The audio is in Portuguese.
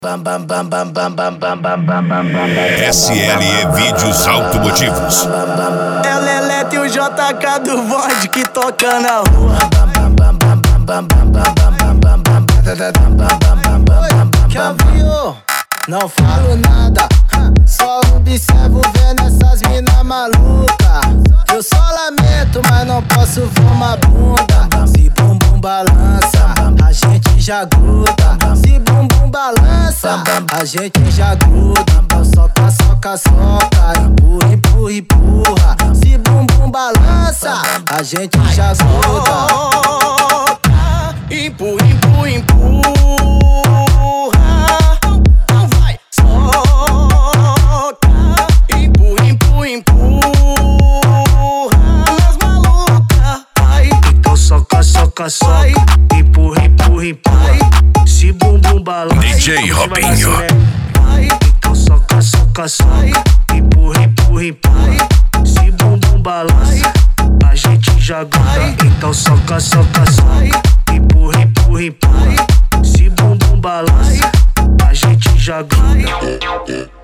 SLE Vídeos Automotivos. É o Lelete e o JK do bonde que toca na rua. Calvinho, não falo nada, só observo vendo essas mina maluca. Eu só lamento, mas não posso ver uma bunda. Se bumbum balança, a gente já gruda. Se bumbum balança, a gente já gruda. Então soca, soca, soca, empurra, empurra, empurra. Se bumbum balança, a gente já gruda. Empurra, empurra, empurra. Vai, soca. Empurra, empurra, empurra. Nas malucas, vai. Então soca, soca, soca. Empurra, empurra, empurra. Se bumbum balança, DJ Robinho. Então soca, soca, soca. Empurra, empurra, empurra. Se bumbum balança, a gente já gruda. Então soca, soca, soca. Empurra, empurra, empurra. Se bumbum balança, a gente já gruda.